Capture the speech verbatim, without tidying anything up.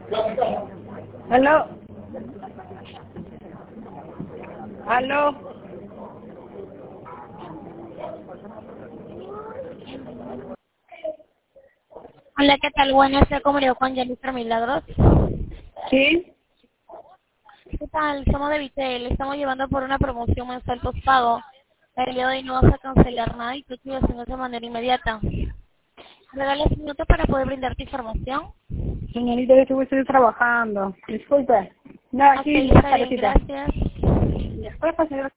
Aló. Aló. Hola, ¿qué tal? Buenas, se comunicó con Jennifer Milagros. Sí. ¿Qué tal? Somos de Vitel, estamos llevando por una promoción mensual postpago. El día de hoy no vas a cancelar nada y tú sigues haciendo de manera inmediata. Regales un minuto para poder brindarte información. Señorita, yo estoy estoy trabajando. Disculpe. No, Ok, aquí, está bien, tardecita. gracias. Después, señora.